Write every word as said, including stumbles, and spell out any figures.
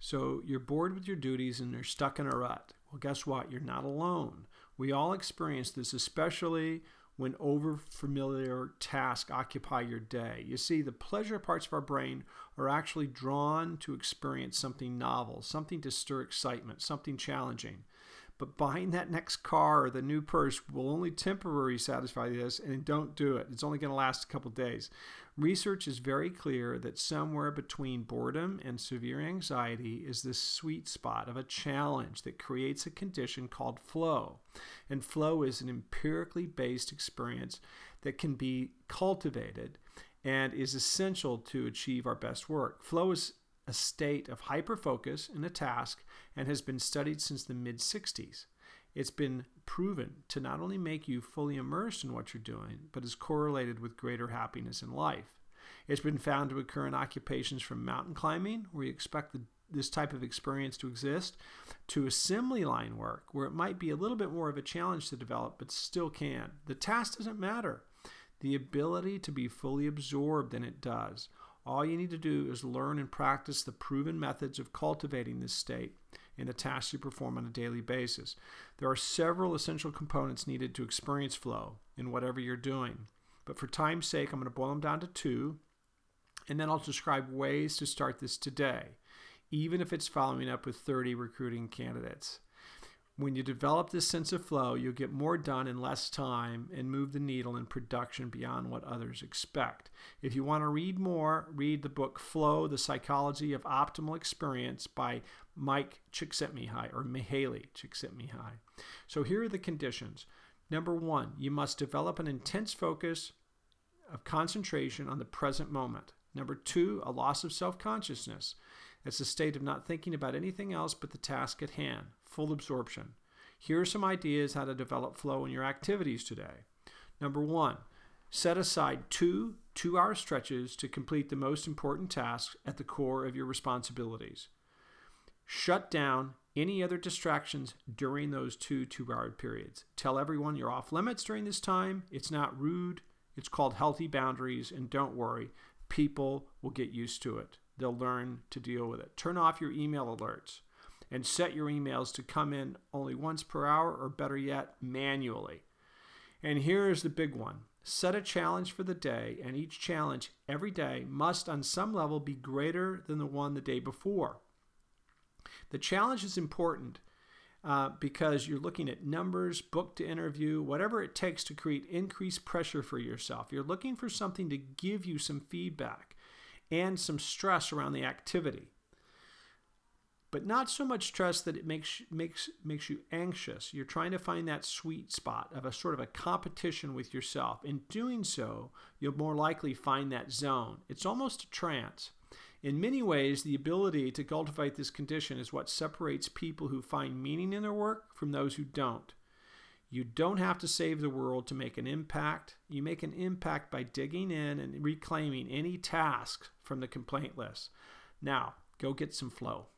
So you're bored with your duties and you're stuck in a rut. Well, guess what? You're not alone. We all experience this, especially when over-familiar tasks occupy your day. You see, the pleasure parts of our brain are actually drawn to experience something novel, something to stir excitement, something challenging. But buying that next car or the new purse will only temporarily satisfy this, and don't do it. It's only going to last a couple days. Research is very clear that somewhere between boredom and severe anxiety is this sweet spot of a challenge that creates a condition called flow. And flow is an empirically based experience that can be cultivated and is essential to achieve our best work. Flow is a state of hyperfocus in a task and has been studied since the mid sixties. It's been proven to not only make you fully immersed in what you're doing, but is correlated with greater happiness in life. It's been found to occur in occupations from mountain climbing, where you expect the, this type of experience to exist, to assembly line work, where it might be a little bit more of a challenge to develop, but still can. The task doesn't matter. The ability to be fully absorbed in it does. All you need to do is learn and practice the proven methods of cultivating this state in the tasks you perform on a daily basis. There are several essential components needed to experience flow in whatever you're doing. But for time's sake, I'm going to boil them down to two, and then I'll describe ways to start this today, even if it's following up with thirty recruiting candidates. When you develop this sense of flow, you'll get more done in less time and move the needle in production beyond what others expect. If you want to read more, read the book Flow, The Psychology of Optimal Experience by Mike Csikszentmihalyi, or Mihaly Csikszentmihalyi. So here are the conditions. Number one, you must develop an intense focus of concentration on the present moment. Number two, a loss of self-consciousness. It's a state of not thinking about anything else but the task at hand, full absorption. Here are some ideas how to develop flow in your activities today. Number one, set aside two two-hour stretches to complete the most important tasks at the core of your responsibilities. Shut down any other distractions during those two two-hour periods. Tell everyone you're off limits during this time. It's not rude. It's called healthy boundaries, and don't worry, people will get used to it. They'll learn to deal with it. Turn off your email alerts and set your emails to come in only once per hour, or better yet, manually. And here is the big one. Set a challenge for the day, and each challenge every day must on some level be greater than the one the day before. The challenge is important uh, because you're looking at numbers, book to interview, whatever it takes to create increased pressure for yourself. You're looking for something to give you some feedback and some stress around the activity. But not so much stress that it makes makes makes you anxious. You're trying to find that sweet spot of a sort of a competition with yourself. In doing so, you'll more likely find that zone. It's almost a trance. In many ways, the ability to cultivate this condition is what separates people who find meaning in their work from those who don't. You don't have to save the world to make an impact. You make an impact by digging in and reclaiming any tasks from the complaint list. Now, go get some flow.